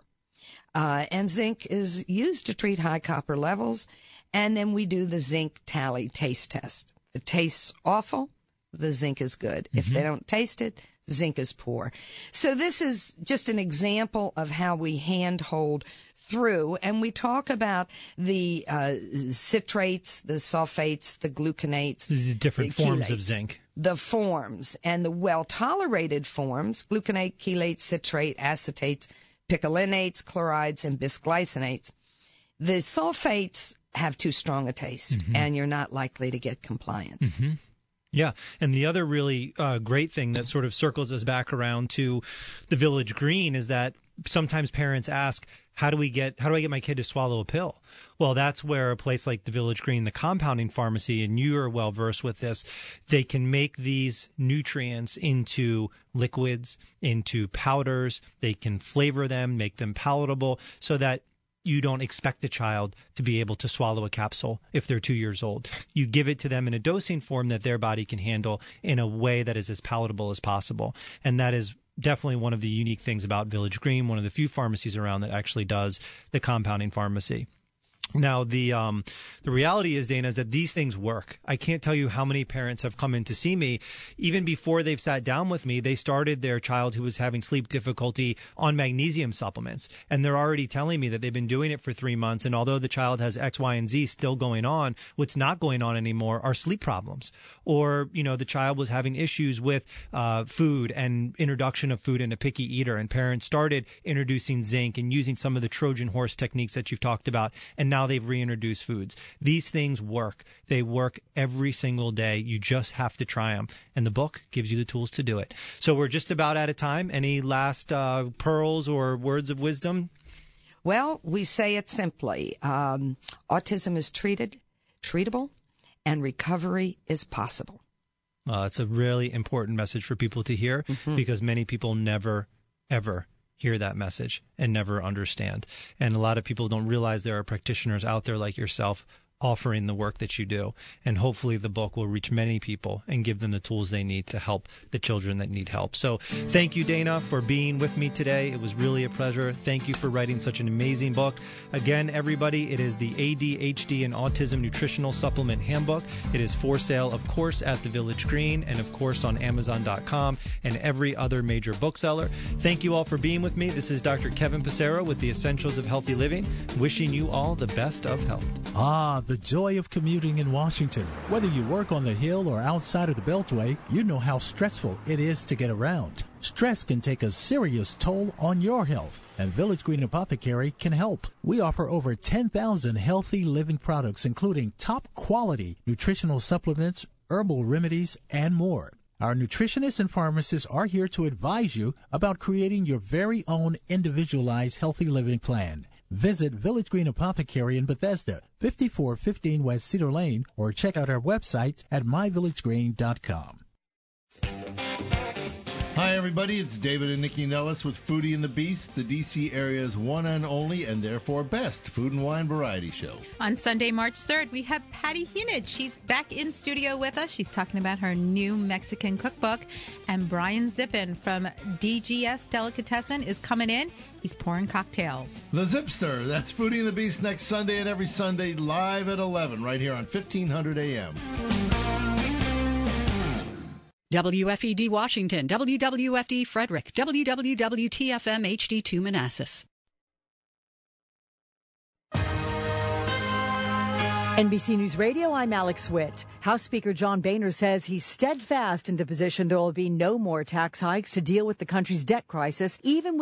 And zinc is used to treat high copper levels. And then we do the zinc tally taste test. If it tastes awful, the zinc is good. If they don't taste it, zinc is poor. So this is just an example of how we handhold through, and we talk about the citrates, the sulfates, the gluconates. These are different forms chelates, of zinc. The forms, and the well-tolerated forms, gluconate, chelate, citrate, acetates, picolinates, chlorides, and bisglycinates. The sulfates have too strong a taste, and you're not likely to get compliance. Yeah. And the other really great thing that sort of circles us back around to the Village Green is that sometimes parents ask, how do I get my kid to swallow a pill? Well, that's where a place like the Village Green, the compounding pharmacy, and you are well versed with this, they can make these nutrients into liquids, into powders. They can flavor them, make them palatable so that you don't expect the child to be able to swallow a capsule if they're 2 years old. You give it to them in a dosing form that their body can handle in a way that is as palatable as possible. And that is definitely one of the unique things about Village Green, one of the few pharmacies around that actually does the compounding pharmacy. Now, the reality is, Dana, is that these things work. I can't tell you how many parents have come in to see me. Even before they've sat down with me, they started their child who was having sleep difficulty on magnesium supplements. And they're already telling me that they've been doing it for 3 months. And although the child has X, Y, and Z still going on, what's not going on anymore are sleep problems. Or, the child was having issues with food and introduction of food in a picky eater. And parents started introducing zinc and using some of the Trojan horse techniques that you've talked about. And now now they've reintroduced foods. These things work. They work every single day. You just have to try them. And the book gives you the tools to do it. So we're just about out of time. Any last pearls or words of wisdom? Well, we say it simply. Autism is treatable, and recovery is possible. It's a really important message for people to hear because many people never, ever hear that message and never understand. And a lot of people don't realize there are practitioners out there like yourself offering the work that you do. And hopefully the book will reach many people and give them the tools they need to help the children that need help. So thank you, Dana, for being with me today. It was really a pleasure. Thank you for writing such an amazing book. Again, everybody, it is the ADHD and Autism Nutritional Supplement Handbook. It is for sale, of course, at the Village Green and, of course, on Amazon.com and every other major bookseller. Thank you all for being with me. This is Dr. Kevin Passero with the Essentials of Healthy Living, wishing you all the best of health. The joy of commuting in Washington. Whether you work on the Hill or outside of the Beltway, you know how stressful it is to get around. Stress can take a serious toll on your health, and Village Green Apothecary can help. We offer over 10,000 healthy living products, including top-quality nutritional supplements, herbal remedies, and more. Our nutritionists and pharmacists are here to advise you about creating your very own individualized healthy living plan. Visit Village Green Apothecary in Bethesda, 5415 West Cedar Lane, or check out our website at myvillagegreen.com. Hi, everybody. It's David and Nikki Nellis with Foodie and the Beast, the D.C. area's one and only and therefore best food and wine variety show. On Sunday, March 3rd, we have Patty Hunage. She's back in studio with us. She's talking about her new Mexican cookbook. And Brian Zippin from DGS Delicatessen is coming in. He's pouring cocktails. The Zipster. That's Foodie and the Beast next Sunday and every Sunday live at 11 right here on 1500 AM. WFED Washington, WWFD Frederick, WWWTFM HD2 Manassas. NBC News Radio, I'm Alex Witt. House Speaker John Boehner says he's steadfast in the position there will be no more tax hikes to deal with the country's debt crisis, even with